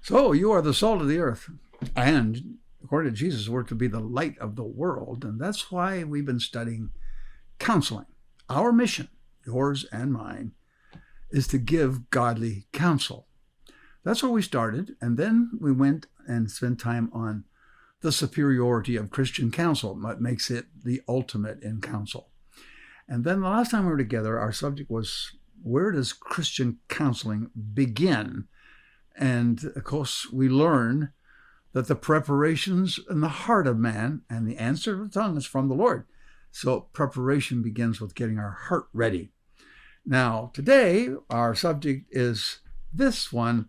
So you are the salt of the earth, and according to Jesus, we're to be the light of the world. And that's why we've been studying counseling. Our mission, yours and mine, is to give godly counsel. That's where we started. And then we went and spent time on the superiority of Christian counsel, what makes it the ultimate in counsel. And then the last time we were together, our subject was, where does Christian counseling begin? And of course, we learn that the preparations in the heart of man and the answer of the tongue is from the Lord. So preparation begins with getting our heart ready. Now, today, our subject is this one.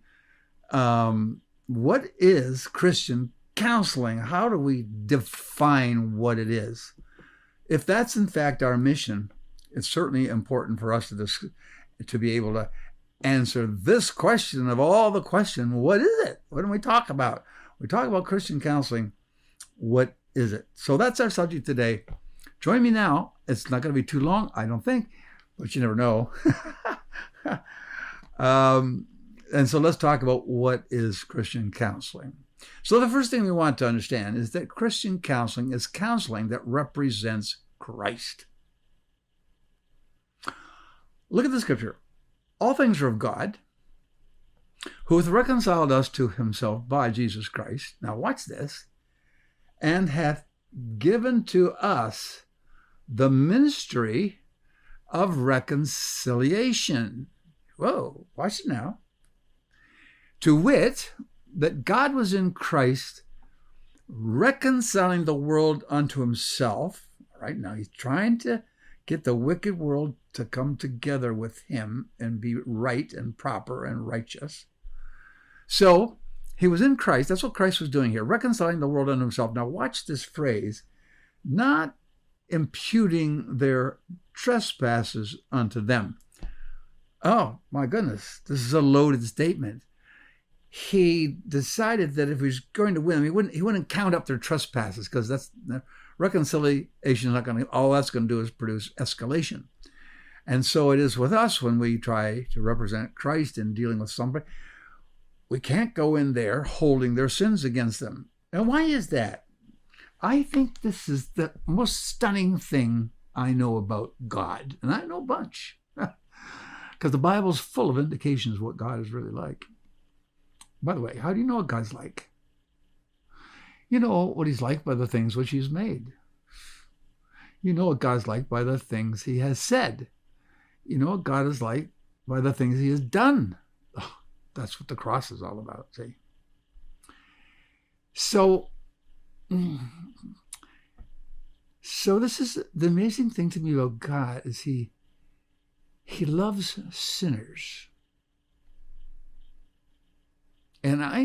What is Christian counseling? How do we define what it is? If that's in fact our mission, it's certainly important for us to be able to answer this question of all the questions. What is it? What do we talk about? We talk about Christian counseling. What is it? So that's our subject today. Join me now. It's not going to be too long, I don't think, but you never know. And so let's talk about what is Christian counseling. So the first thing we want to understand is that Christian counseling is counseling that represents Christ. Look at the scripture. All things are of God, who hath reconciled us to himself by Jesus Christ. Now watch this. And hath given to us the ministry of reconciliation. Whoa, watch it now. To wit, that God was in Christ reconciling the world unto himself. Right now, he's trying to get the wicked world to come together with him and be right and proper and righteous. So he was in Christ. That's what Christ was doing here, reconciling the world unto himself. Now watch this phrase, not imputing their trespasses unto them. Oh, my goodness, this is a loaded statement. He decided that if he was going to win, he wouldn't count up their trespasses, because that's reconciliation is not going to, all that's going to do is produce escalation. And so it is with us when we try to represent Christ in dealing with somebody. We can't go in there holding their sins against them. And why is that? I think this is the most stunning thing I know about God. And I know a bunch. Because the Bible's full of indications of what God is really like. By the way, how do you know what God's like? You know what he's like by the things which he's made. You know what God's like by the things he has said. You know what God is like by the things he has done. Oh, that's what the cross is all about, see? So this is the amazing thing to me about God is he loves sinners. And I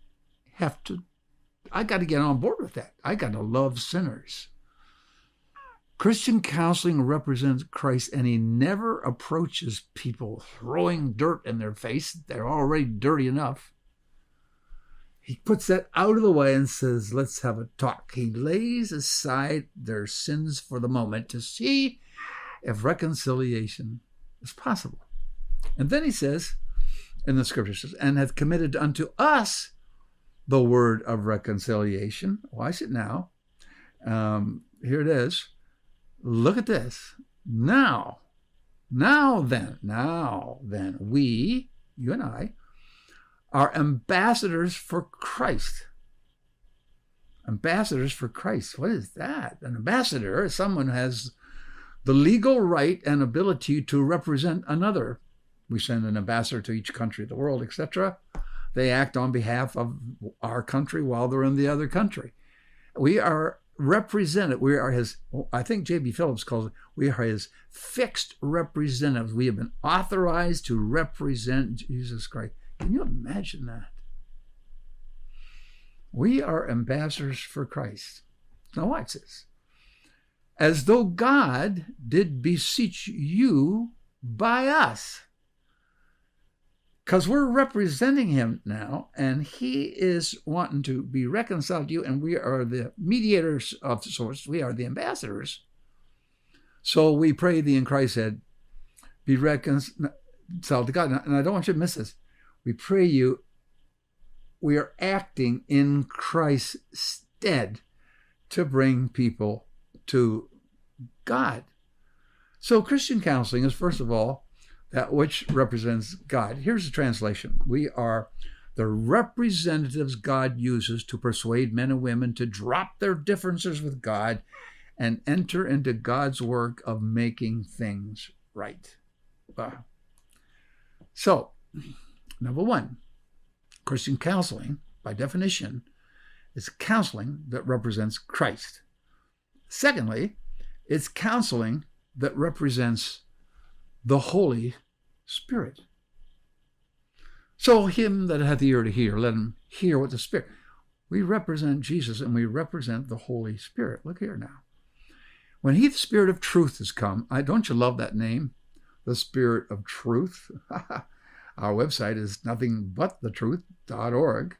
got to get on board with that. I got to love sinners. Christian counseling represents Christ, and he never approaches people throwing dirt in their face. They're already dirty enough. He puts that out of the way and says, let's have a talk. He lays aside their sins for the moment to see if reconciliation is possible. And then he says, in the scriptures, and hath committed unto us the word of reconciliation. Watch it now. Here it is. Look at this. Now then, we, you and I, are ambassadors for Christ. Ambassadors for Christ. What is that? An ambassador is someone who has the legal right and ability to represent another. We send an ambassador to each country of the world, etc. They act on behalf of our country while they're in the other country. We are represented. We are his, I think J.B. Phillips calls it, we are his fixed representatives. We have been authorized to represent Jesus Christ. Can you imagine that? We are ambassadors for Christ. Now watch this. As though God did beseech you by us. Because we're representing him now, and he is wanting to be reconciled to you, and we are the mediators of sorts. We are the ambassadors. So we pray thee in Christ said, be reconciled to God. And I don't want you to miss this. We pray you we are acting in Christ's stead to bring people to God. So Christian counseling is, first of all, that which represents God. Here's the translation. We are the representatives God uses to persuade men and women to drop their differences with God and enter into God's work of making things right. Wow. So, number one, Christian counseling, by definition, is counseling that represents Christ. Secondly, it's counseling that represents the Holy Spirit. So him that hath ear to hear, let him hear what the Spirit. We represent Jesus and we represent the Holy Spirit. Look here now. When he, the Spirit of truth, has come, don't you love that name? The Spirit of Truth. Our website is nothingbutthetruth.org.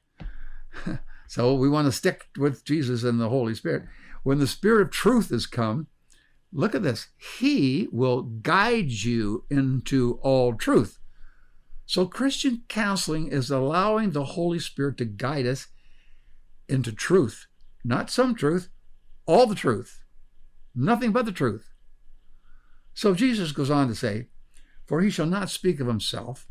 So we want to stick with Jesus and the Holy Spirit. When the Spirit of truth has come, look at this. He will guide you into all truth. So Christian counseling is allowing the Holy Spirit to guide us into truth. Not some truth, all the truth. Nothing but the truth. So Jesus goes on to say, for he shall not speak of himself,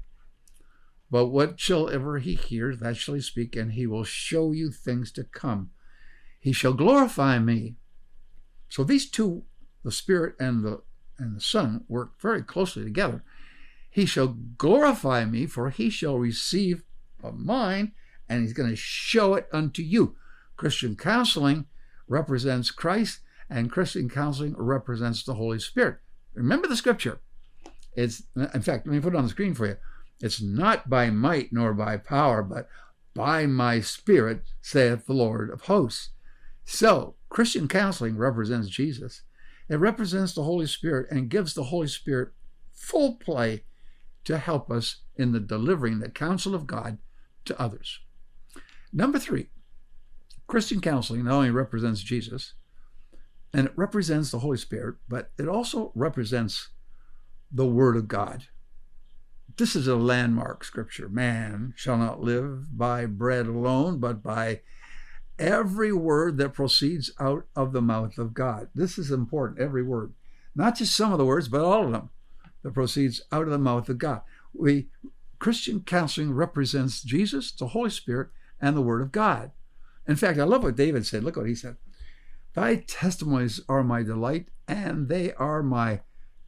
but whatsoever he hears, that shall he speak, and he will show you things to come. He shall glorify me. So these two, the Spirit and the Son, work very closely together. He shall glorify me, for he shall receive of mine, and he's going to show it unto you. Christian counseling represents Christ, and Christian counseling represents the Holy Spirit. Remember the scripture. In fact, let me put it on the screen for you. It's not by might nor by power, but by my Spirit, saith the Lord of hosts. So, Christian counseling represents Jesus. It represents the Holy Spirit and gives the Holy Spirit full play to help us in the delivering the counsel of God to others. Number three, Christian counseling not only represents Jesus, and it represents the Holy Spirit, but it also represents the Word of God. This is a landmark scripture. Man shall not live by bread alone, but by every word that proceeds out of the mouth of God. This is important, every word. Not just some of the words, but all of them that proceeds out of the mouth of God. Christian counseling represents Jesus, the Holy Spirit, and the Word of God. In fact, I love what David said. Look what he said. Thy testimonies are my delight, and they are my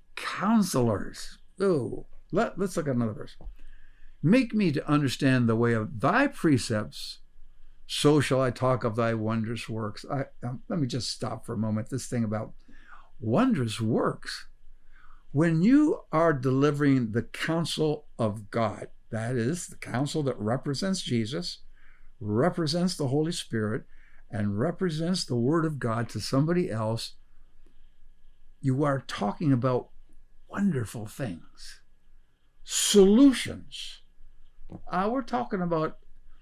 counselors. Oh, let's look at another verse. Make me to understand the way of thy precepts, so shall I talk of thy wondrous works. Let me just stop for a moment. This thing about wondrous works. When you are delivering the counsel of God, that is the counsel that represents Jesus, represents the Holy Spirit, and represents the Word of God to somebody else, you are talking about wonderful things, solutions. We're talking about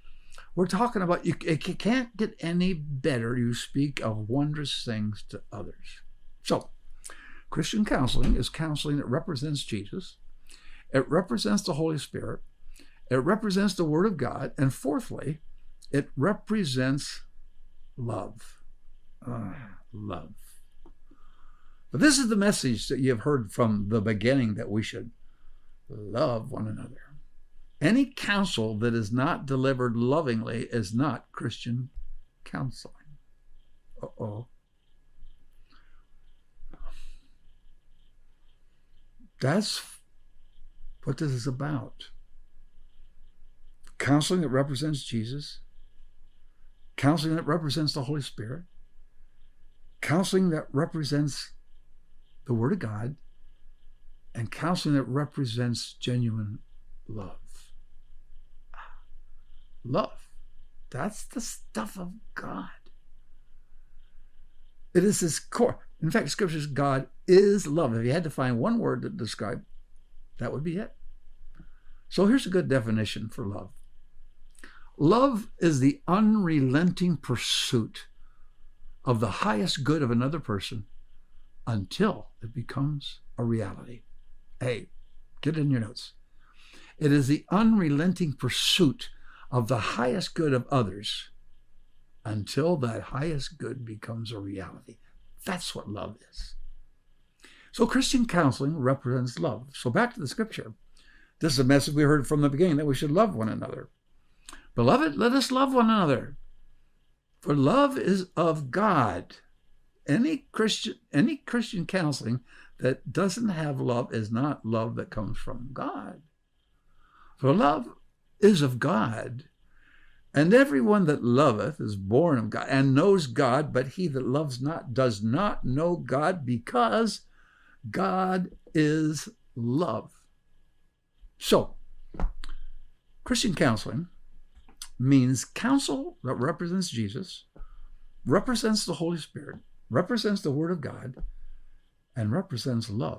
it can't get any better. You speak of wondrous things to others. So, Christian counseling is counseling that represents Jesus. It represents the Holy Spirit. It represents the Word of God. And fourthly, it represents love. Love. But this is the message that you have heard from the beginning, that we should love one another. Any counsel that is not delivered lovingly is not Christian counseling. That's what this is about. Counseling that represents Jesus, counseling that represents the Holy Spirit, counseling that represents the Word of God, and counseling that represents genuine love. Love. That's the stuff of God. It is His core. In fact, Scripture says God is love. If you had to find one word to describe, that would be it. So here's a good definition for love. Love is the unrelenting pursuit of the highest good of another person until it becomes a reality. Hey, get it in your notes. It is the unrelenting pursuit of the highest good of others until that highest good becomes a reality. That's what love is. So Christian counseling represents love. So back to the scripture. This is a message we heard from the beginning, that we should love one another. Beloved, let us love one another, for love is of God. Any Christian counseling that doesn't have love is not love that comes from God. For love is of God, and everyone that loveth is born of God and knows God, but he that loves not does not know God, because God is love. So, Christian counseling means counsel that represents Jesus, represents the Holy Spirit, represents the Word of God, and represents love.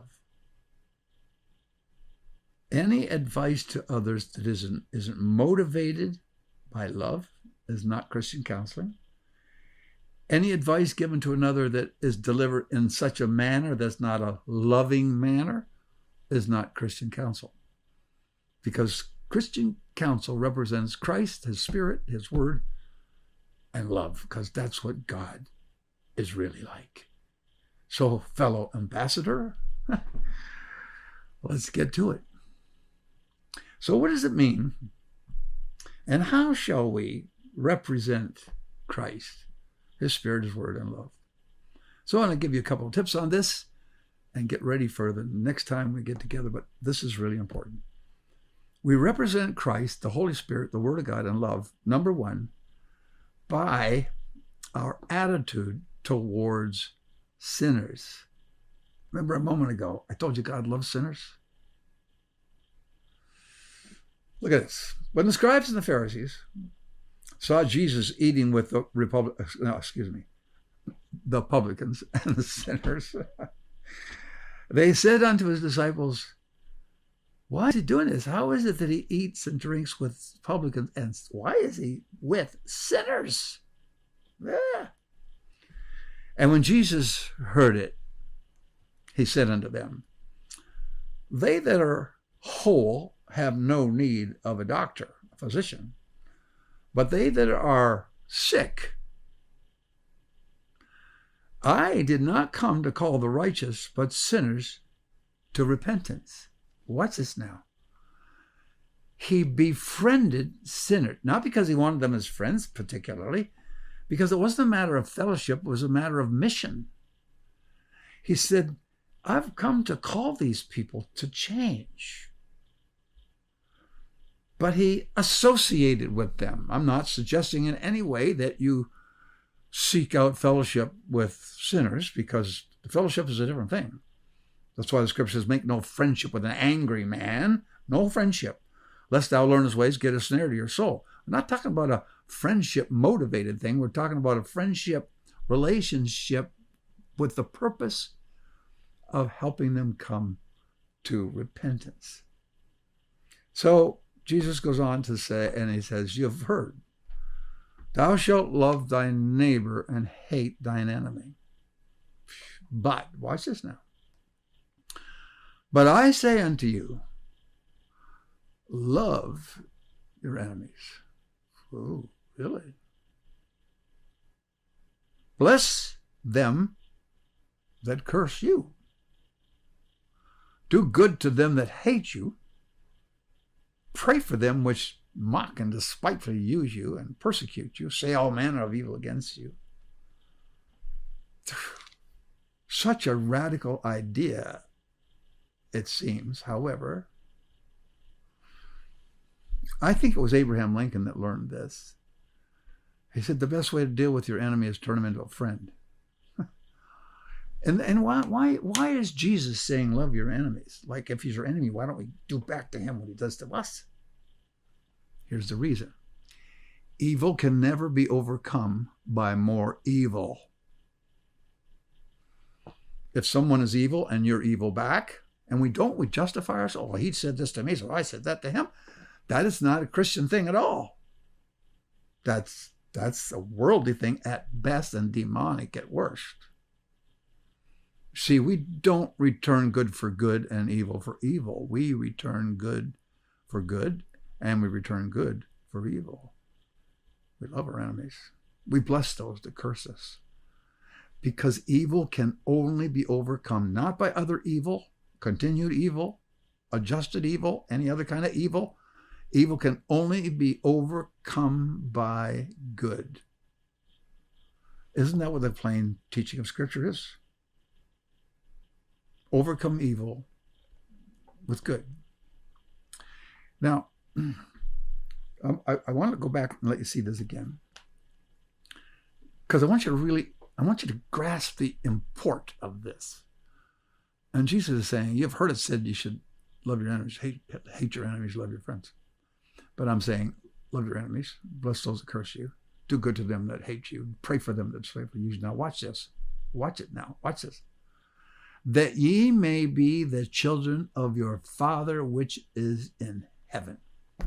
Any advice to others that isn't motivated by love is not Christian counseling. Any advice given to another that is delivered in such a manner that's not a loving manner is not Christian counsel. Because Christian counsel represents Christ, His Spirit, His Word, and love, because that's what God is really like. So, fellow ambassador, let's get to it. So what does it mean? And how shall we represent Christ, His Spirit, His Word, and love? So I'm going to give you a couple of tips on this and get ready for the next time we get together, but this is really important. We represent Christ, the Holy Spirit, the Word of God, and love, number one, by our attitude towards sinners. Remember a moment ago, I told you God loves sinners? Look at this. When the scribes and the Pharisees saw Jesus eating with the publicans and the sinners, they said unto his disciples, why is he doing this? How is it that he eats and drinks with publicans? And why is he with sinners? Yeah. And when Jesus heard it, he said unto them, they that are whole have no need of a doctor, a physician, but they that are sick. I did not come to call the righteous, but sinners to repentance. What's this now? He befriended sinners, not because he wanted them as friends particularly, because it wasn't a matter of fellowship, it was a matter of mission. He said, I've come to call these people to change. But he associated with them. I'm not suggesting in any way that you seek out fellowship with sinners, because the fellowship is a different thing. That's why the scripture says, make no friendship with an angry man. No friendship. Lest thou learn his ways, get a snare to your soul. We're not talking about a friendship motivated thing. We're talking about a friendship relationship with the purpose of helping them come to repentance. So Jesus goes on to say, and he says, you've heard, thou shalt love thy neighbor and hate thine enemy. But, watch this now. But I say unto you, love your enemies. Oh, really? Bless them that curse you. Do good to them that hate you. Pray for them which mock and despitefully use you and persecute you, say all manner of evil against you. Such a radical idea, it seems. However, I think it was Abraham Lincoln that learned this. He said the best way to deal with your enemy is turn him into a friend. And why is Jesus saying love your enemies? Like, if he's your enemy, why don't we do back to him what he does to us? Here's the reason. Evil can never be overcome by more evil. If someone is evil and you're evil back, and we justify ourselves, well, he said this to me, so I said that to him. That is not a Christian thing at all. That's a worldly thing at best and demonic at worst. See, we don't return good for good and evil for evil. We return good for good, and we return good for evil. We love our enemies. We bless those that curse us. Because evil can only be overcome not by other evil, continued evil, adjusted evil, any other kind of evil. Evil can only be overcome by good. Isn't that what the plain teaching of Scripture is? Overcome evil with good. Now, I want to go back and let you see this again. Because I want you to grasp the import of this. And Jesus is saying, you've heard it said you should love your enemies, hate your enemies, love your friends. But I'm saying, love your enemies, bless those that curse you, do good to them that hate you, pray for them that despitefully use you. Now watch this. Watch it now. Watch this. That ye may be the children of your Father which is in heaven.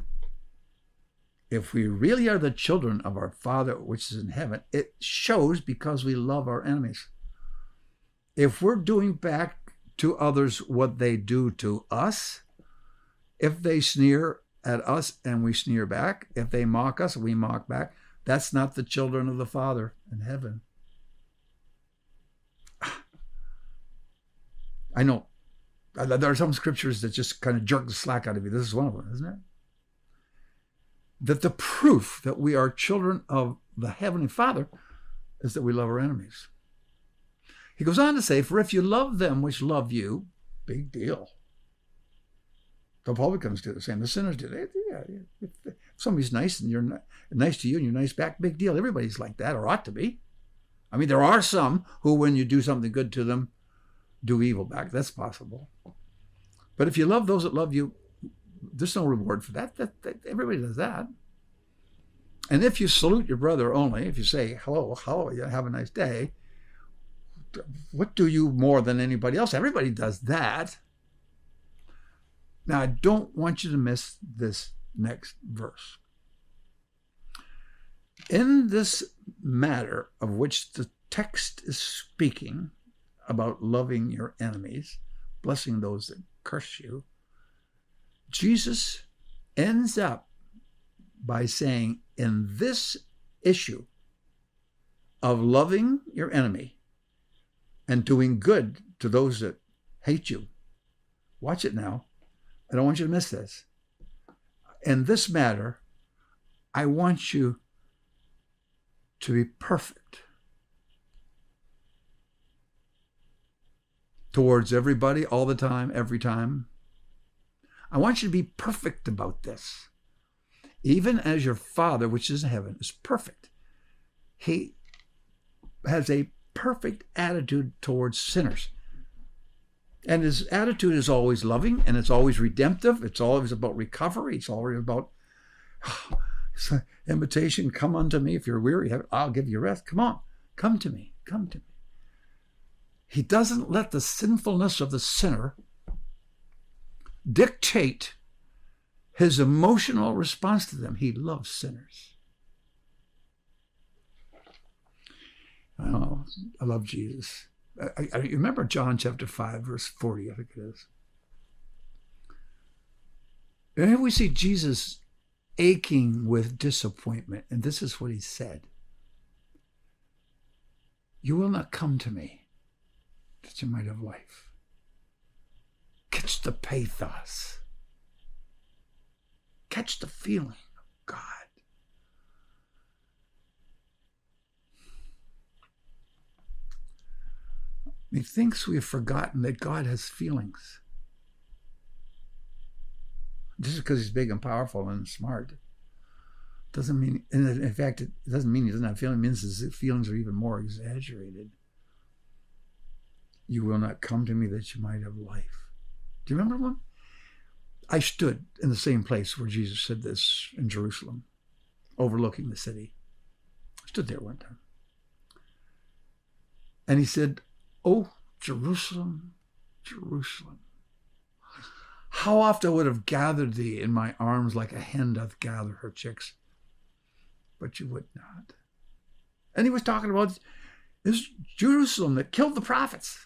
If we really are the children of our Father which is in heaven, it shows because we love our enemies. If we're doing back to others what they do to us, if they sneer at us and we sneer back, if they mock us, we mock back, that's not the children of the Father in heaven. I know there are some scriptures that just kind of jerk the slack out of you. This is one of them, isn't it? That the proof that we are children of the Heavenly Father is that we love our enemies. He goes on to say, for if you love them which love you, big deal. The publicans do the same. The sinners do. If somebody's nice and you're nice to you and you're nice back, big deal. Everybody's like that, or ought to be. I mean, there are some who, when you do something good to them, do evil back. That's possible. But if you love those that love you, there's no reward for that. Everybody does that. And if you salute your brother only, if you say, hello, have a nice day, what do you more than anybody else? Everybody does that. Now, I don't want you to miss this next verse. In this matter of which the text is speaking about loving your enemies, blessing those that curse you, Jesus ends up by saying, in this issue of loving your enemy and doing good to those that hate you, watch it now. I don't want you to miss this. In this matter, I want you to be perfect towards everybody, all the time, every time. I want you to be perfect about this. Even as your Father, which is in heaven, is perfect. He has a perfect attitude towards sinners. And his attitude is always loving, and it's always redemptive. It's always about recovery. It's always about it's an invitation. Come unto me. If you're weary, I'll give you rest. Come on. Come to me. Come to me. He doesn't let the sinfulness of the sinner dictate his emotional response to them. He loves sinners. Oh, I love Jesus. I remember John chapter 5, verse 40, I think it is. And here we see Jesus aching with disappointment. And this is what he said. You will not come to me that you might have life. Catch the pathos. Catch the feeling of God. Methinks we have forgotten that God has feelings. Just because he's big and powerful and smart doesn't mean, and in fact, it doesn't mean he doesn't have feelings. It means his feelings are even more exaggerated. You will not come to me that you might have life. Do you remember one? I stood in the same place where Jesus said this in Jerusalem, overlooking the city. I stood there one time. And he said, oh, Jerusalem, Jerusalem, how oft I would have gathered thee in my arms like a hen doth gather her chicks, but you would not. And he was talking about this Jerusalem that killed the prophets.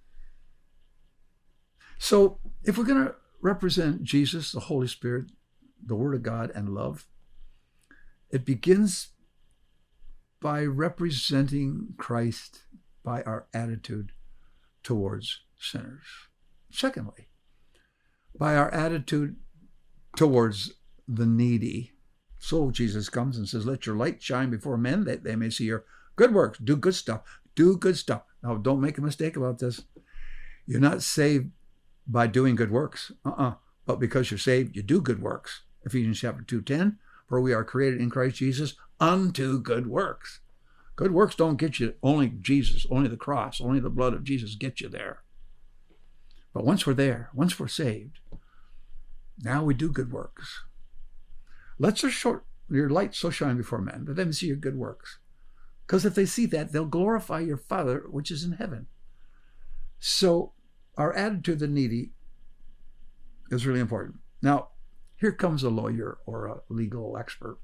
So if we're going to represent Jesus, the Holy Spirit, the Word of God and love, it begins by representing Christ by our attitude towards sinners. Secondly, by our attitude towards the needy. So Jesus comes and says, let your light shine before men that they may see your good works. Do good stuff. Do good stuff. Now, don't make a mistake about this. You're not saved by doing good works. But because you're saved, you do good works. Ephesians chapter 2:10, for we are created in Christ Jesus unto good works. Good works don't get you only Jesus, only the cross, only the blood of Jesus get you there. But once we're there, once we're saved, now we do good works. Let your light so shine before men that they may see your good works. Because if they see that, they'll glorify your Father which is in heaven. So our attitude to the needy is really important. Now, here comes a lawyer or a legal expert.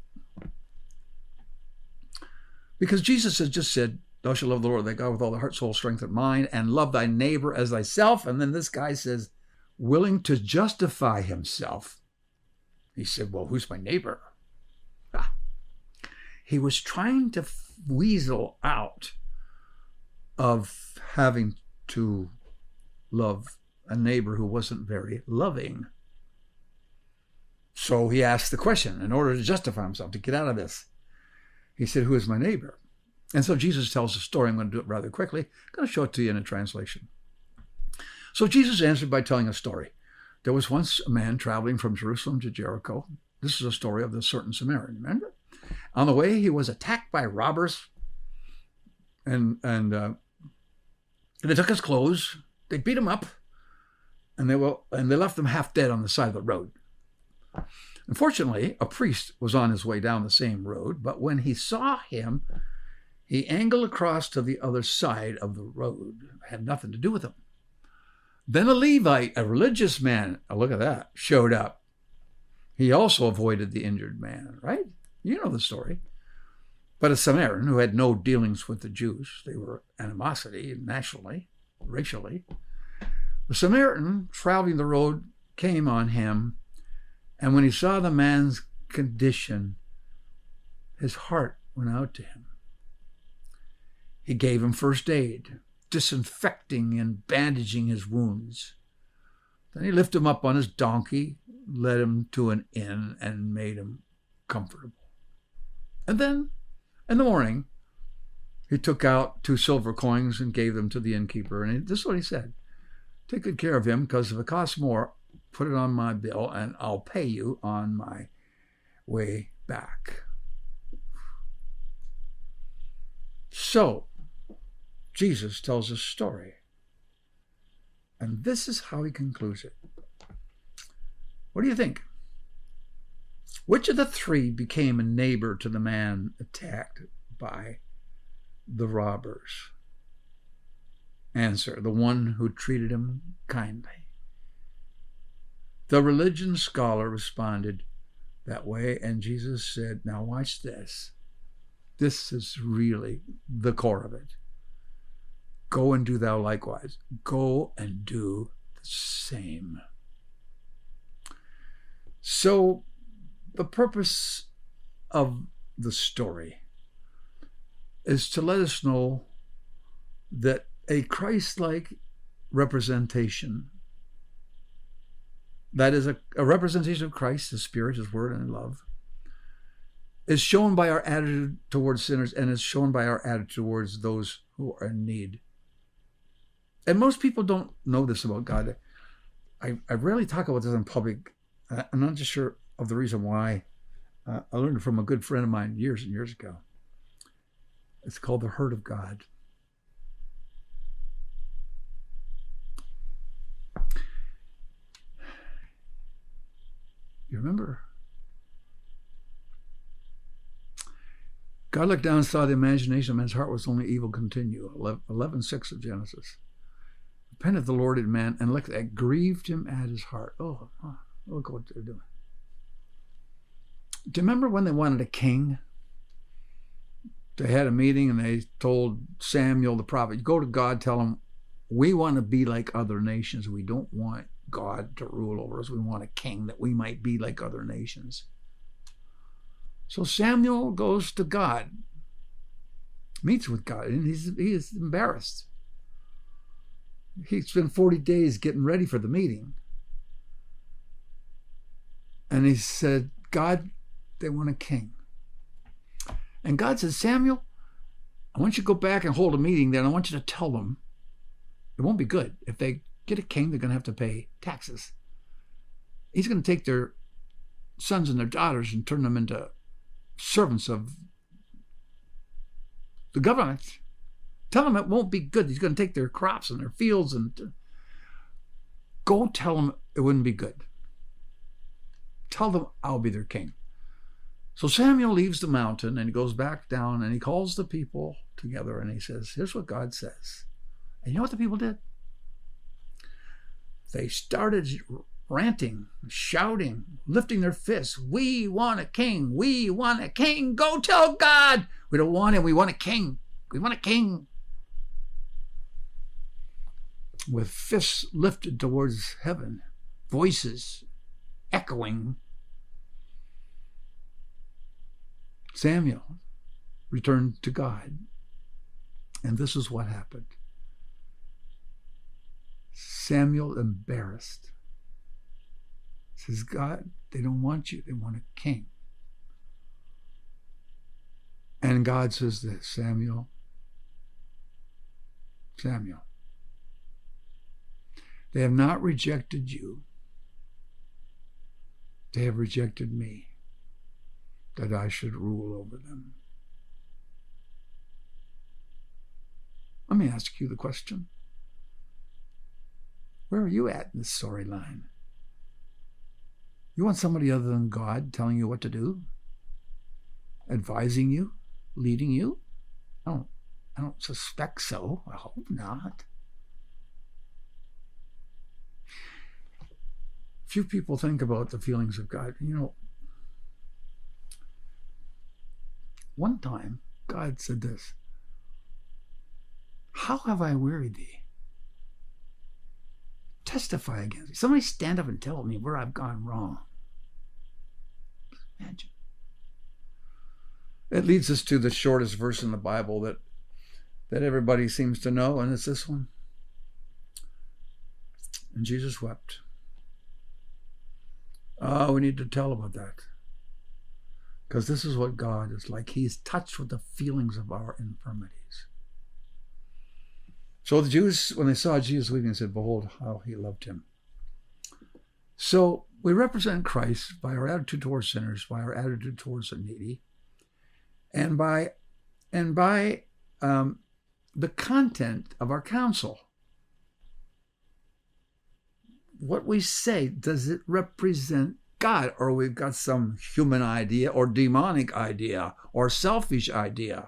Because Jesus has just said, thou shalt love the Lord thy God with all thy heart, soul, strength, and mind, and love thy neighbor as thyself. And then this guy says, willing to justify himself. He said, well, who's my neighbor? He was trying to weasel out of having to love a neighbor who wasn't very loving. So he asked the question in order to justify himself, to get out of this. He said, who is my neighbor? And so Jesus tells a story. I'm going to do it rather quickly. I'm going to show it to you in a translation. So Jesus answered by telling a story. There was once a man traveling from Jerusalem to Jericho. This is a story of the certain Samaritan. Remember? On the way, he was attacked by robbers, and they took his clothes. They beat him up, and they left him half dead on the side of the road. Unfortunately, a priest was on his way down the same road, but when he saw him, he angled across to the other side of the road. It had nothing to do with him. Then a Levite, a religious man, look at that, showed up. He also avoided the injured man, right? You know the story. But a Samaritan who had no dealings with the Jews, they were animosity nationally, racially. The Samaritan traveling the road came on him, and when he saw the man's condition, his heart went out to him. He gave him first aid, disinfecting and bandaging his wounds. Then he lifted him up on his donkey, led him to an inn, and made him comfortable. And then, in the morning, he took out 2 silver coins and gave them to the innkeeper. And this is what he said: take good care of him, because if it costs more, put it on my bill, and I'll pay you on my way back. So, Jesus tells a story. And this is how he concludes it. What do you think? Which of the 3 became a neighbor to the man attacked by the robbers? Answer: the one who treated him kindly. The religion scholar responded that way, and Jesus said, now watch this. This is really the core of it. Go and do thou likewise. Go and do the same. So the purpose of the story is to let us know that a Christ-like representation, that is a representation of Christ, His Spirit, His Word, and love, is shown by our attitude towards sinners, and is shown by our attitude towards those who are in need. And most people don't know this about God. I rarely talk about this in public. I'm not just sure of the reason why. I learned it from a good friend of mine years and years ago. It's called the hurt of God. You remember? God looked down and saw the imagination of man's heart was only evil continue. 11:6 of Genesis. Repented the Lord in man, and look, that grieved him at his heart. Oh, look what they're doing. Do you remember when they wanted a king? They had a meeting and they told Samuel the prophet, go to God, tell him We want to be like other nations. We don't want God to rule over us. We want a king that we might be like other nations. So Samuel goes to God, meets with God, and he is embarrassed. He spent 40 days getting ready for the meeting. And he said, God, they want a king. And God said, Samuel, I want you to go back and hold a meeting there, and I want you to tell them it won't be good. If they get a king, they're going to have to pay taxes. He's going to take their sons and their daughters and turn them into servants of the government. Tell them it won't be good. He's going to take their crops and their fields and go tell them it wouldn't be good. Tell them I'll be their king. So Samuel leaves the mountain and he goes back down and he calls the people together and he says, here's what God says. And you know what the people did? They started ranting, shouting, lifting their fists. We want a king. We want a king. Go tell God. We don't want him. We want a king. We want a king. With fists lifted towards heaven, voices echoing. Samuel returned to God. And this is what happened. Samuel, embarrassed, says, God, they don't want you. They want a king. And God says this, Samuel, they have not rejected you. They have rejected me, that I should rule over them. Let me ask you the question. Where are you at in this storyline? You want somebody other than God telling you what to do? Advising you? Leading you? I don't suspect so. I hope not. Few people think about the feelings of God. You know, one time God said this, how have I wearied thee? Testify against me. Somebody stand up and tell me where I've gone wrong. Imagine. It leads us to the shortest verse in the Bible that everybody seems to know, and it's this one. And Jesus wept. We need to tell about that. Because this is what God is like. He's touched with the feelings of our infirmities. So the Jews, when they saw Jesus weeping, said, behold, how he loved him. So we represent Christ by our attitude towards sinners, by our attitude towards the needy, and by the content of our counsel. What we say, does it represent God, or we've got some human idea or demonic idea or selfish idea?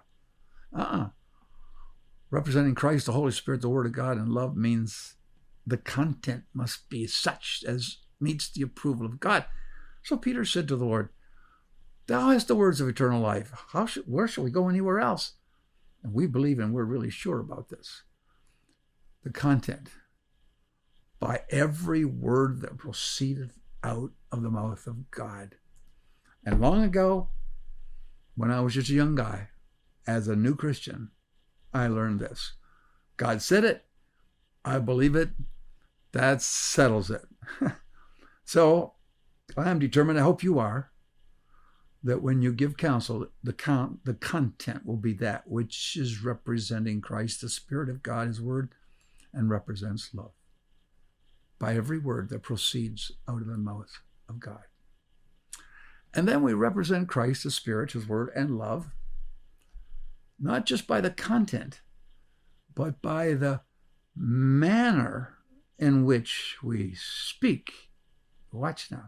Representing Christ, the Holy Spirit, the Word of God, and love means the content must be such as meets the approval of God. So Peter said to the Lord, thou hast the words of eternal life. Where shall we go anywhere else? And we believe and we're really sure about this. The content. By every word that proceedeth out of the mouth of God. And long ago, when I was just a young guy, as a new Christian, I learned this. God said it. I believe it. That settles it. So I am determined, I hope you are, that when you give counsel, the content will be that which is representing Christ, the Spirit of God, His Word, and represents love. By every word that proceeds out of the mouth of God. And then we represent Christ, the Spirit, His Word, and love, not just by the content, but by the manner in which we speak. Watch now.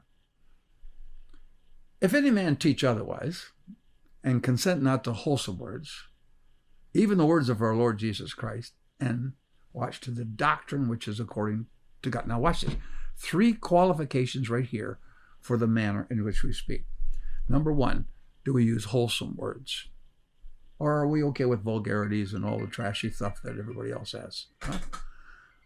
If any man teach otherwise, and consent not to wholesome words, even the words of our Lord Jesus Christ, and watch, to the doctrine which is according to God. Now watch this. 3 qualifications right here for the manner in which we speak. Number 1, do we use wholesome words? Or are we okay with vulgarities and all the trashy stuff that everybody else has? Huh?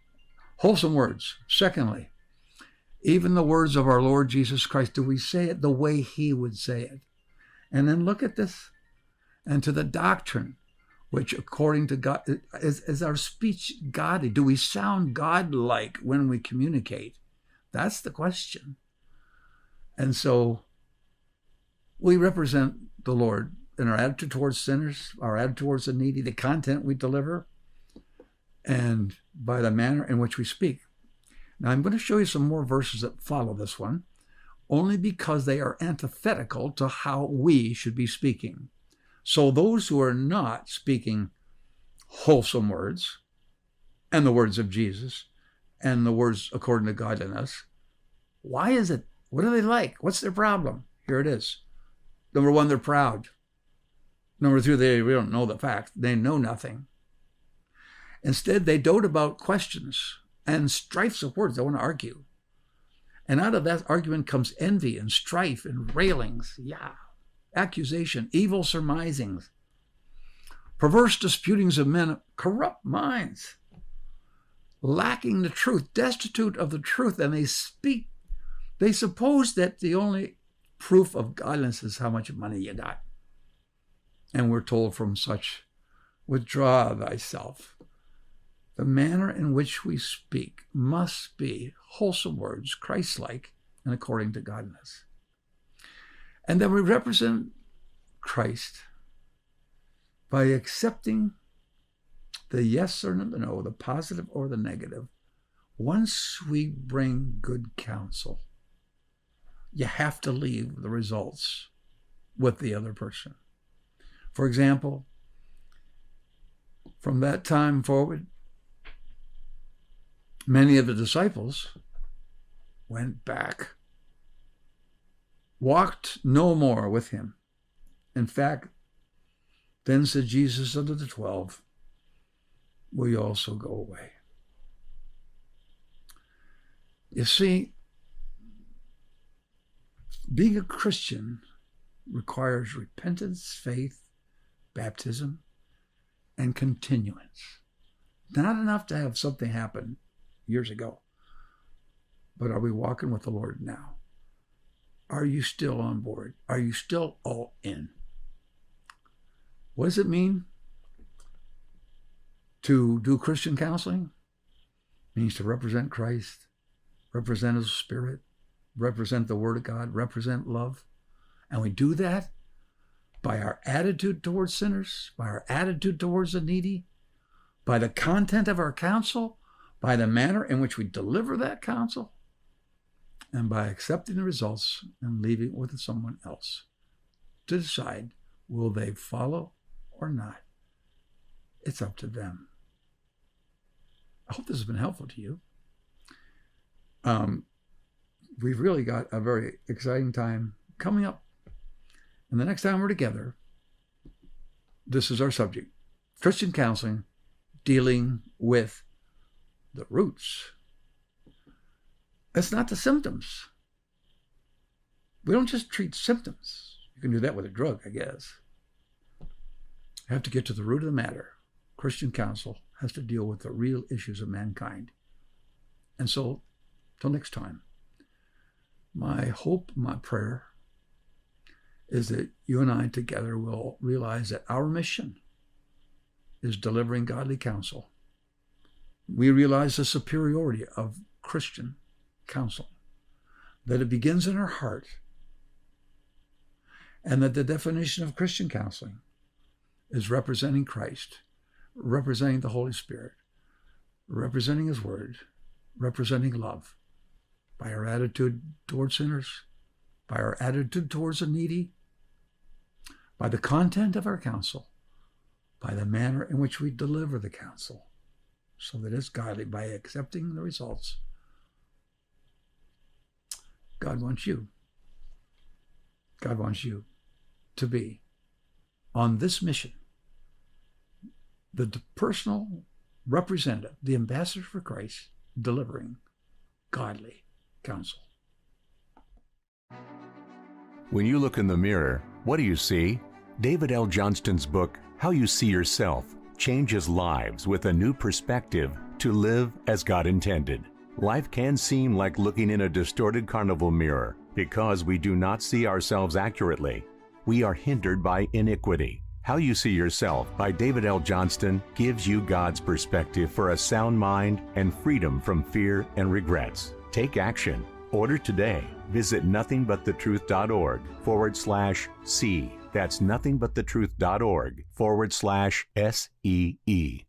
Wholesome words. Secondly, even the words of our Lord Jesus Christ, do we say it the way he would say it? And then look at this, and to the doctrine, which according to God, is our speech godly? Do we sound God-like when we communicate? That's the question. And so we represent the Lord in our attitude towards sinners, our attitude towards the needy, the content we deliver, and by the manner in which we speak. Now, I'm going to show you some more verses that follow this one, only because they are antithetical to how we should be speaking. So those who are not speaking wholesome words, and the words of Jesus, and the words according to godliness, why is it? What are they like? What's their problem? Here it is. Number one, they're proud. Number two, they don't know the fact. They know nothing. Instead, they dote about questions and strifes of words. They want to argue. And out of that argument comes envy and strife and railings. Yeah. Accusation, evil surmisings, perverse disputings of men, corrupt minds, lacking the truth, destitute of the truth. And they suppose that the only proof of godliness is how much money you got. And we're told from such, withdraw thyself. The manner in which we speak must be wholesome words, Christ-like, and according to godliness. And then we represent Christ by accepting the yes or the no, the positive or the negative. Once we bring good counsel, you have to leave the results with the other person. For example, from that time forward, many of the disciples went back, walked no more with him. In fact, then said Jesus unto the 12, will you also go away? You see, being a Christian requires repentance, faith, baptism, and continuance. Not enough to have something happen years ago, but are we walking with the Lord now? Are you still on board? Are you still all in? What does it mean to do Christian counseling? It means to represent Christ, represent his Spirit, represent the Word of God, represent love. And we do that by our attitude towards sinners, by our attitude towards the needy, by the content of our counsel, by the manner in which we deliver that counsel, and by accepting the results and leaving it with someone else to decide, will they follow or not? It's up to them. I hope this has been helpful to you. We've really got a very exciting time coming up. And the next time we're together, this is our subject: Christian counseling, dealing with the roots. It's not the symptoms. We don't just treat symptoms. You can do that with a drug, I guess. You have to get to the root of the matter. Christian counsel has to deal with the real issues of mankind. And so, till next time, my hope, my prayer is that you and I together will realize that our mission is delivering godly counsel. We realize the superiority of Christian counsel, that it begins in our heart, and that the definition of Christian counseling is representing Christ, representing the Holy Spirit, representing his Word, representing love, by our attitude towards sinners, by our attitude towards the needy, by the content of our counsel, by the manner in which we deliver the counsel, so that it's godly, by accepting the results. God wants you to be on this mission, the personal representative, the ambassador for Christ, delivering godly counsel. When you look in the mirror, what do you see? David L. Johnston's book, How You See Yourself, changes lives with a new perspective to live as God intended. Life can seem like looking in a distorted carnival mirror because we do not see ourselves accurately. We are hindered by iniquity. How You See Yourself by David L. Johnston gives you God's perspective for a sound mind and freedom from fear and regrets. Take action. Order today. Visit nothingbuttetruth.org/see. That's nothingbuttetruth.org/SEE.